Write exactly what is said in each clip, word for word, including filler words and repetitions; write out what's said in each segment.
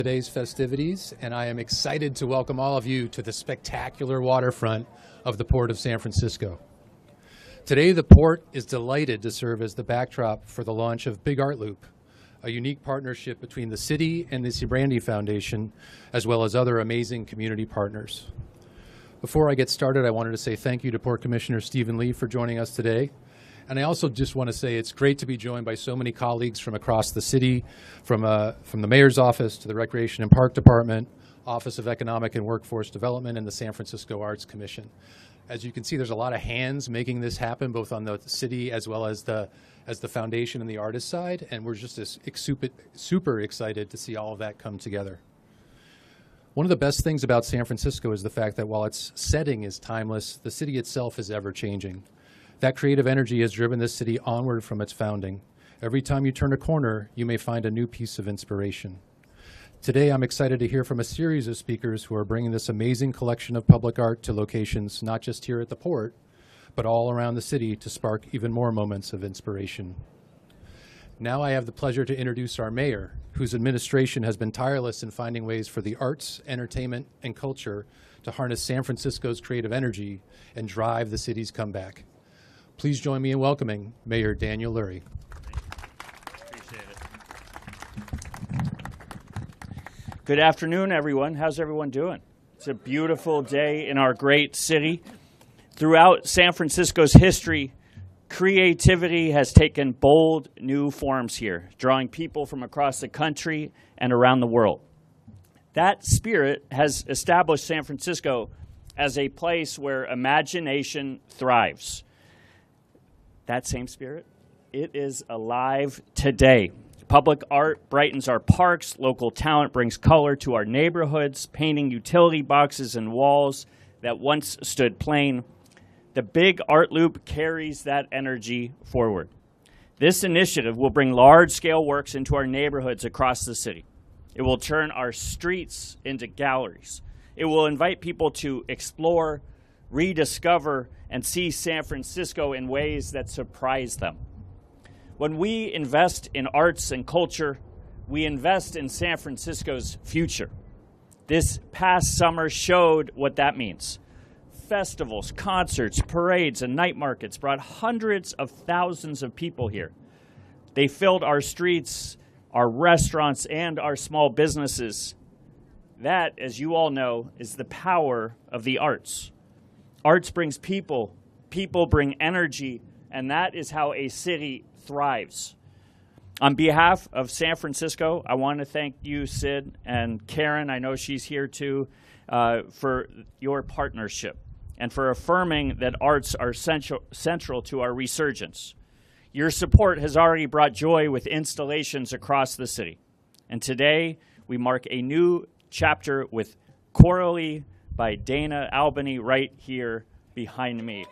Today's festivities, and I am excited to welcome all of you to the spectacular waterfront of the Port of San Francisco. Today, the Port is delighted to serve as the backdrop for the launch of Big Art Loop, a unique partnership between the city and the Cibrandi Foundation, as well as other amazing community partners. Before I get started, I wanted to say thank you to Port Commissioner Stephen Lee for joining us today. And I also just want to say it's great to be joined by so many colleagues from across the city, from, uh, from the Mayor's Office to the Recreation and Park Department, Office of Economic and Workforce Development, and the San Francisco Arts Commission. As you can see, there's a lot of hands making this happen, both on the city as well as the, as the foundation and the artist side, and we're just as super, super excited to see all of that come together. One of the best things about San Francisco is the fact that while its setting is timeless, the city itself is ever-changing. That creative energy has driven this city onward from its founding. Every time you turn a corner, you may find a new piece of inspiration. Today, I'm excited to hear from a series of speakers who are bringing this amazing collection of public art to locations not just here at the Port, but all around the city to spark even more moments of inspiration. Now I have the pleasure to introduce our mayor, whose administration has been tireless in finding ways for the arts, entertainment, and culture to harness San Francisco's creative energy and drive the city's comeback. Please join me in welcoming Mayor Daniel Lurie. Appreciate it. Good afternoon, everyone. How's everyone doing? It's a beautiful day in our great city. Throughout San Francisco's history, creativity has taken bold new forms here, drawing people from across the country and around the world. That spirit has established San Francisco as a place where imagination thrives. That same spirit, it is alive today. Public art brightens our parks, local talent brings color to our neighborhoods, painting utility boxes and walls that once stood plain. The Big Art Loop carries that energy forward. This initiative will bring large-scale works into our neighborhoods across the city. It will turn our streets into galleries. It will invite people to explore, rediscover, and see San Francisco in ways that surprise them. When we invest in arts and culture, we invest in San Francisco's future. This past summer showed what that means. Festivals, concerts, parades, and night markets brought hundreds of thousands of people here. They filled our streets, our restaurants, and our small businesses. That, as you all know, is the power of the arts. Arts brings people, people bring energy, and that is how a city thrives. On behalf of San Francisco, I want to thank you, Sid, and Karen, I know she's here too, uh, for your partnership and for affirming that arts are central, central to our resurgence. Your support has already brought joy with installations across the city. And today, we mark a new chapter with Coralie by Dana Albany right here behind me.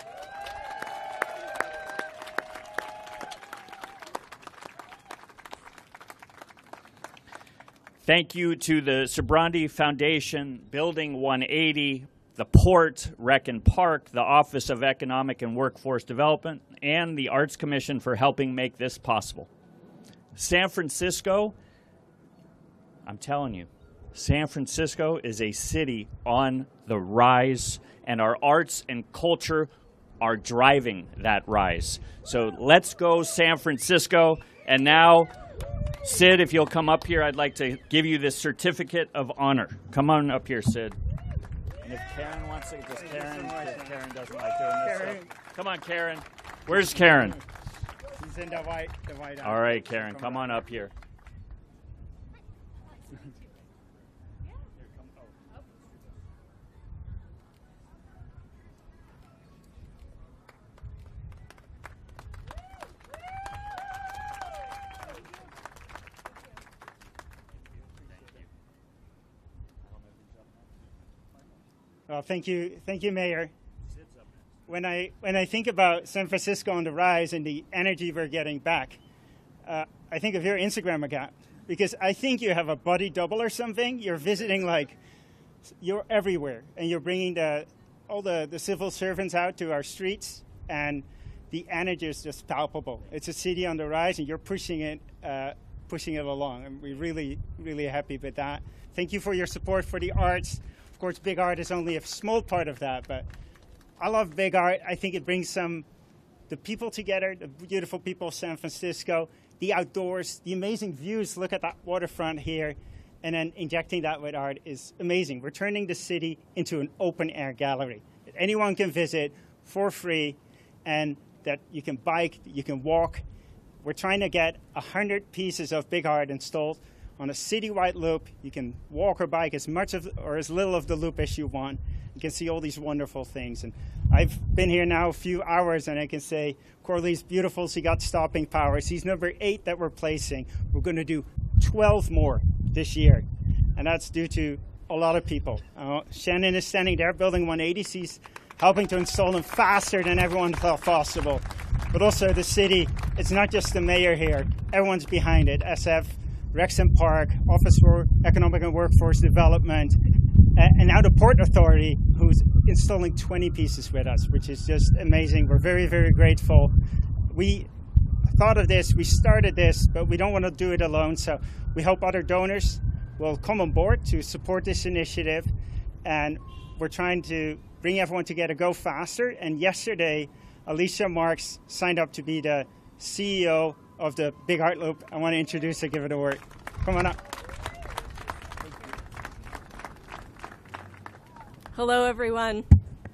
Thank you to the Cibrandi Foundation, Building one eighty, the Port, Rec and Park, the Office of Economic and Workforce Development, and the Arts Commission for helping make this possible. San Francisco, I'm telling you, San Francisco is a city on the rise, and our arts and culture are driving that rise. So let's go, San Francisco. And now, Sid, if you'll come up here, I'd like to give you this certificate of honor. Come on up here, Sid. And if Karen wants to, just Karen, if Karen doesn't like doing this Karen. stuff. Come on, Karen. Where's Karen? She's in the white, the white. All right, Karen, come on up here. Well, thank you, thank you, Mayor. When I when I think about San Francisco on the rise and the energy we're getting back, uh, I think of your Instagram account because I think you have a body double or something. You're visiting like you're everywhere, and you're bringing the all the, the civil servants out to our streets, and the energy is just palpable. It's a city on the rise, and you're pushing it uh, pushing it along. And we're really, really happy with that. Thank you for your support for the arts. Of course, Big Art is only a small part of that, but I love Big Art. I think it brings some the people together, the beautiful people of San Francisco, the outdoors, the amazing views. Look at that waterfront here. And then injecting that with art is amazing. We're turning the city into an open-air gallery that anyone can visit for free, and that you can bike, you can walk. We're trying to get one hundred pieces of Big Art installed on a citywide loop. You can walk or bike as much of or as little of the loop as you want. You can see all these wonderful things. And I've been here now a few hours, and I can say Corley's beautiful. She got stopping power. She's number eight that we're placing. We're going to do twelve more this year, and that's due to a lot of people. Uh, Shannon is standing there, Building one eighty. She's helping to install them faster than everyone thought possible. But also the city, it's not just the mayor here. Everyone's behind it. S F, Rexham Park, Office for Economic and Workforce Development, uh, and now the Port Authority, who's installing twenty pieces with us, which is just amazing. We're very, very grateful. We thought of this, we started this, but we don't want to do it alone, so we hope other donors will come on board to support this initiative, and we're trying to bring everyone together, go faster. And yesterday, Alicia Marks signed up to be the C E O of the Big Art Loop. I want to introduce her, give her the word. Come on up. Hello, everyone.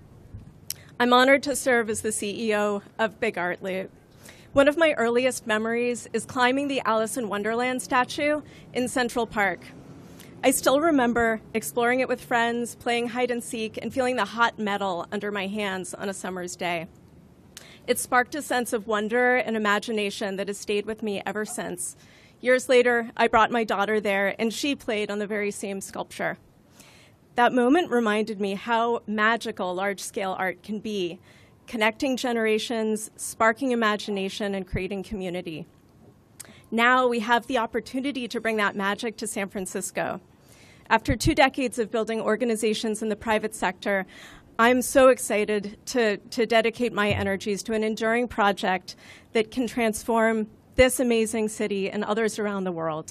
I'm honored to serve as the C E O of Big Art Loop. One of my earliest memories is climbing the Alice in Wonderland statue in Central Park. I still remember exploring it with friends, playing hide and seek, and feeling the hot metal under my hands on a summer's day. It sparked a sense of wonder and imagination that has stayed with me ever since. Years later, I brought my daughter there, and she played on the very same sculpture. That moment reminded me how magical large-scale art can be, connecting generations, sparking imagination, and creating community. Now we have the opportunity to bring that magic to San Francisco. After two decades of building organizations in the private sector, I'm so excited to, to dedicate my energies to an enduring project that can transform this amazing city and others around the world.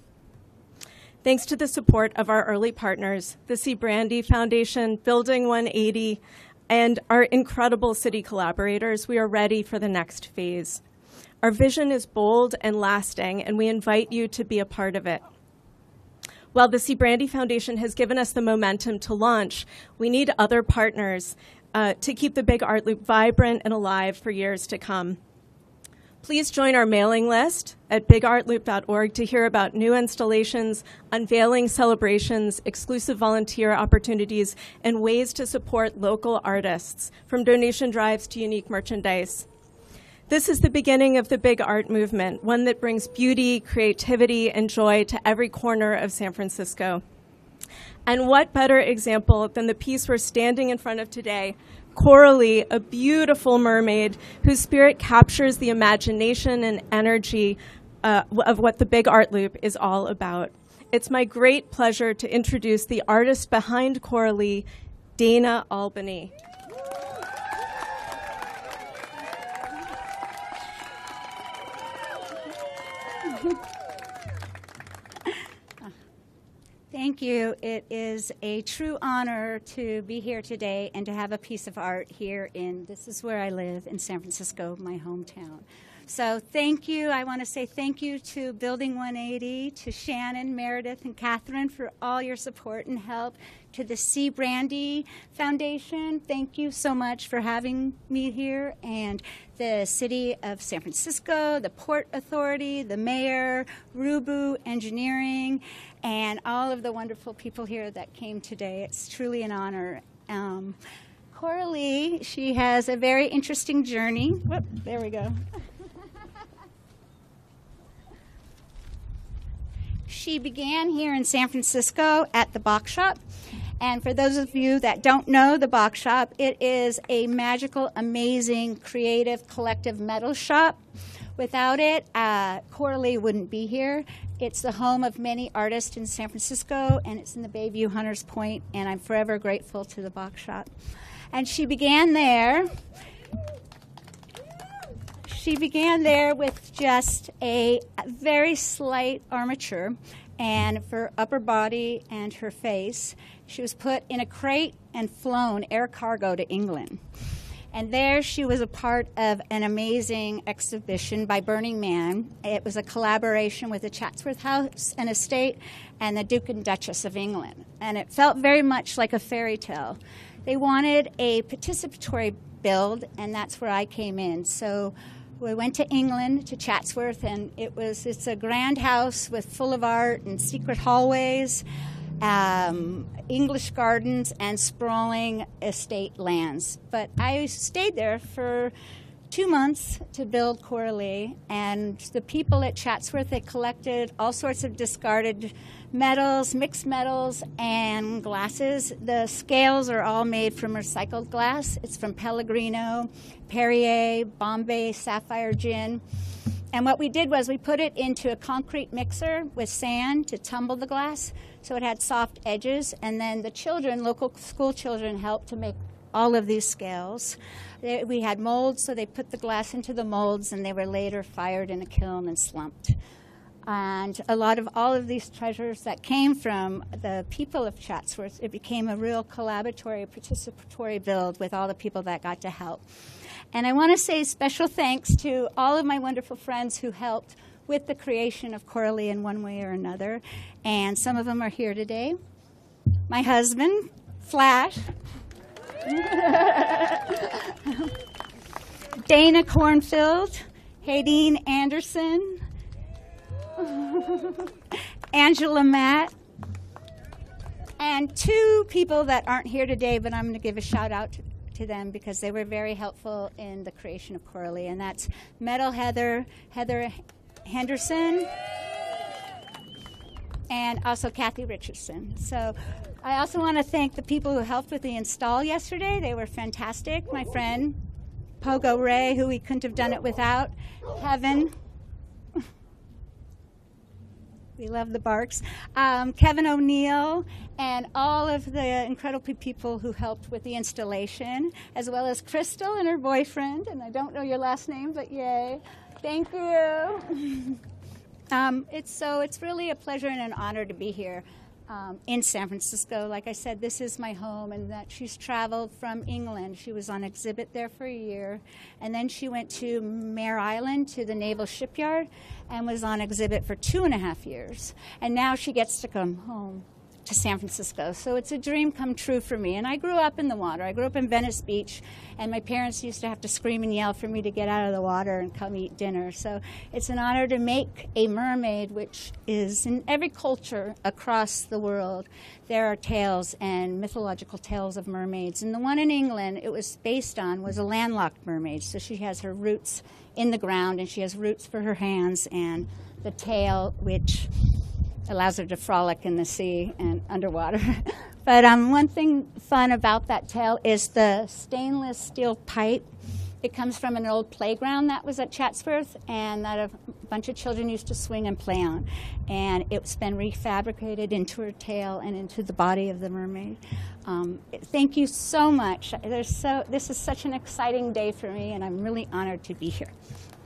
Thanks to the support of our early partners, the C. Brandy Foundation, Building one eighty, and our incredible city collaborators, we are ready for the next phase. Our vision is bold and lasting, and we invite you to be a part of it. While the C. Brandy Foundation has given us the momentum to launch, we need other partners uh, to keep the Big Art Loop vibrant and alive for years to come. Please join our mailing list at big art loop dot org to hear about new installations, unveiling celebrations, exclusive volunteer opportunities, and ways to support local artists, from donation drives to unique merchandise. This is the beginning of the Big Art movement, one that brings beauty, creativity, and joy to every corner of San Francisco. And what better example than the piece we're standing in front of today, Coralie, a beautiful mermaid whose spirit captures the imagination and energy uh, of what the Big Art Loop is all about. It's my great pleasure to introduce the artist behind Coralie, Dana Albany. Thank you. It is a true honor to be here today and to have a piece of art here in, this is where I live, in San Francisco, my hometown. So thank you. I want to say thank you to Building one eighty, to Shannon, Meredith, and Catherine for all your support and help, to the C. Brandy Foundation. Thank you so much for having me here, and the City of San Francisco, the Port Authority, the Mayor, Rubu Engineering, and all of the wonderful people here that came today. It's truly an honor. Um, Coralie, she has a very interesting journey. Whoop, there we go. She began here in San Francisco at the Bach Shop. And for those of you that don't know the Bach Shop, it is a magical, amazing, creative, collective metal shop. Without it, uh, Coralie wouldn't be here. It's the home of many artists in San Francisco, and it's in the Bayview Hunters Point, and I'm forever grateful to the Bach Shop. And she began there. she began there with just a very slight armature, and for upper body and her face, she was put in a crate and flown air cargo to England. And there she was a part of an amazing exhibition by Burning Man. It was a collaboration with the Chatsworth House and Estate and the Duke and Duchess of England. And it felt very much like a fairy tale. They wanted a participatory build, and that's where I came in. So we went to England, to Chatsworth, and it was it's a grand house with full of art and secret hallways, um, English gardens, and sprawling estate lands. But I stayed there for two months to build Coralie, and the people at Chatsworth, they collected all sorts of discarded metals, mixed metals, and glasses. The scales are all made from recycled glass. It's from Pellegrino, Perrier, Bombay, Sapphire Gin. And what we did was we put it into a concrete mixer with sand to tumble the glass so it had soft edges. And then the children, local school children, helped to make all of these scales. They, we had molds, so they put the glass into the molds, and they were later fired in a kiln and slumped. And a lot of all of these treasures that came from the people of Chatsworth, it became a real collaboratory, participatory build with all the people that got to help. And I want to say special thanks to all of my wonderful friends who helped with the creation of Coralie in one way or another. And some of them are here today. My husband, Flash. Dana Cornfield, Haydeen Anderson, Angela Matt, and two people that aren't here today, but I'm going to give a shout out to, to them because they were very helpful in the creation of Coralie, and that's Metal Heather, Heather Henderson, and also Kathy Richardson. So I also want to thank the people who helped with the install yesterday. They were fantastic. My friend, Pogo Ray, who we couldn't have done it without, Kevin. We love the barks. Um, Kevin O'Neill, and all of the incredible people who helped with the installation, as well as Crystal and her boyfriend, and I don't know your last name, but yay. Thank you. um, it's so it's really a pleasure and an honor to be here um, in San Francisco. Like I said, this is my home, and that she's traveled from England. She was on exhibit there for a year, and then she went to Mare Island to the Naval Shipyard and was on exhibit for two and a half years. And now she gets to come home to San Francisco. So it's a dream come true for me. And I grew up in the water. I grew up in Venice Beach, and my parents used to have to scream and yell for me to get out of the water and come eat dinner. So it's an honor to make a mermaid, which is in every culture across the world. There are tales and mythological tales of mermaids. And the one in England it was based on was a landlocked mermaid. So she has her roots in the ground, and she has roots for her hands, and the tail, which allows her to frolic in the sea and underwater. But um, one thing fun about that tail is the stainless steel pipe. It comes from an old playground that was at Chatsworth, and that a bunch of children used to swing and play on. And it's been refabricated into her tail and into the body of the mermaid. Um, thank you so much. There's so, this is such an exciting day for me, and I'm really honored to be here.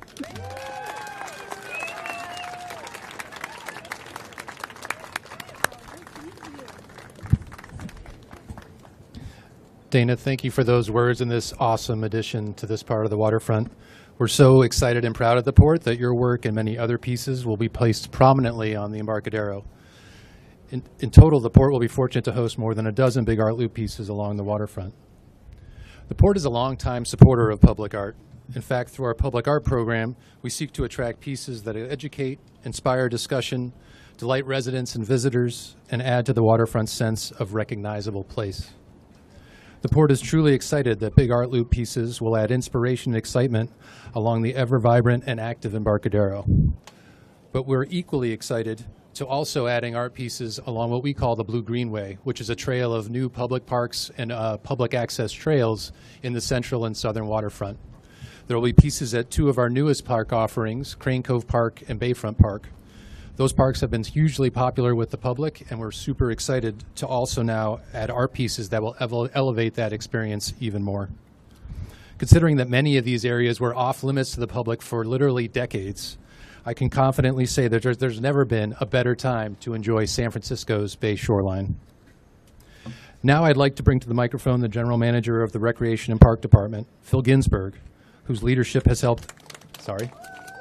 Dana, thank you for those words and this awesome addition to this part of the waterfront. We're so excited and proud of the port that your work and many other pieces will be placed prominently on the Embarcadero. In, in total, the port will be fortunate to host more than a dozen big art loop pieces along the waterfront. The port is a longtime supporter of public art. In fact, through our public art program, we seek to attract pieces that educate, inspire discussion, delight residents and visitors, and add to the waterfront's sense of recognizable place. The port is truly excited that big art loop pieces will add inspiration and excitement along the ever-vibrant and active Embarcadero. But we're equally excited to also adding art pieces along what we call the Blue Greenway, which is a trail of new public parks and uh, public access trails in the central and southern waterfront. There will be pieces at two of our newest park offerings, Crane Cove Park and Bayfront Park. Those parks have been hugely popular with the public, and we're super excited to also now add art pieces that will ele- elevate that experience even more. Considering that many of these areas were off limits to the public for literally decades, I can confidently say that there's, there's never been a better time to enjoy San Francisco's Bay shoreline. Now I'd like to bring to the microphone the General Manager of the Recreation and Park Department, Phil Ginsberg, whose leadership has helped, sorry,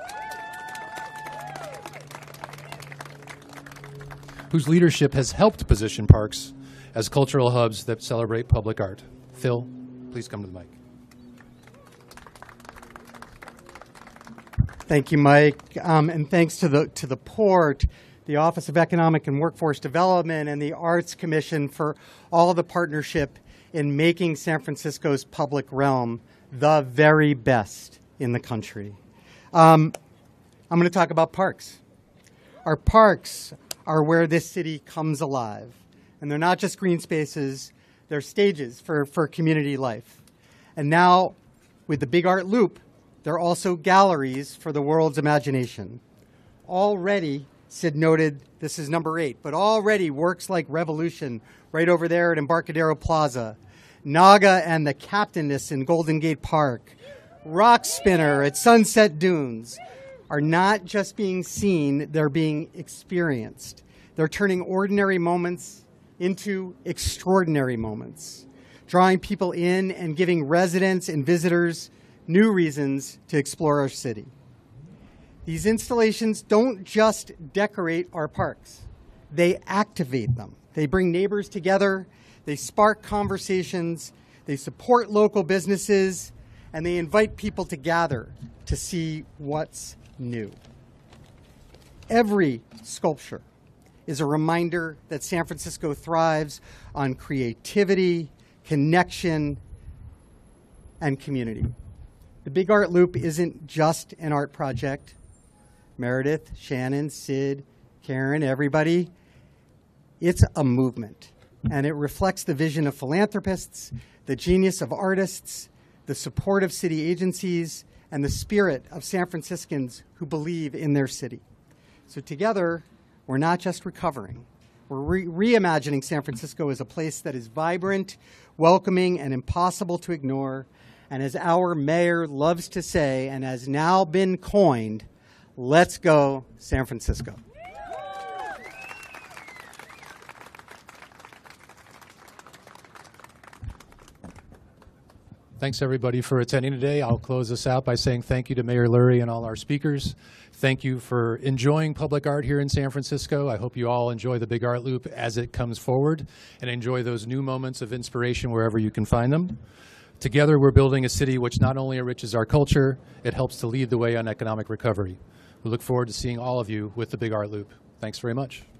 whose leadership has helped position parks as cultural hubs that celebrate public art. Phil, please come to the mic. Thank you, Mike, um, and thanks to the to the Port, the Office of Economic and Workforce Development, and the Arts Commission for all of the partnership in making San Francisco's public realm the very best in the country. Um, I'm going to talk about parks. Our parks are where this city comes alive, and they're not just green spaces; they're stages for for community life. And now, with the Big Art Loop, they're also galleries for the world's imagination. Already, Sid noted, this is number eight, but already works like Revolution right over there at Embarcadero Plaza, Naga and the Captainess in Golden Gate Park, Rock Spinner at Sunset Dunes are not just being seen, they're being experienced. They're turning ordinary moments into extraordinary moments, drawing people in and giving residents and visitors new reasons to explore our city. These installations don't just decorate our parks, they activate them. They bring neighbors together, they spark conversations, they support local businesses, and they invite people to gather to see what's new. Every sculpture is a reminder that San Francisco thrives on creativity, connection, and community. The Big Art Loop isn't just an art project. Meredith, Shannon, Sid, Karen, everybody. It's a movement, and it reflects the vision of philanthropists, the genius of artists, the support of city agencies, and the spirit of San Franciscans who believe in their city. So together, we're not just recovering. We're re- reimagining San Francisco as a place that is vibrant, welcoming, and impossible to ignore. And as our mayor loves to say, and has now been coined, let's go San Francisco. Thanks, everybody, for attending today. I'll close this out by saying thank you to Mayor Lurie and all our speakers. Thank you for enjoying public art here in San Francisco. I hope you all enjoy the Big Art Loop as it comes forward and enjoy those new moments of inspiration wherever you can find them. Together, we're building a city which not only enriches our culture, it helps to lead the way on economic recovery. We look forward to seeing all of you with the Big Art Loop. Thanks very much.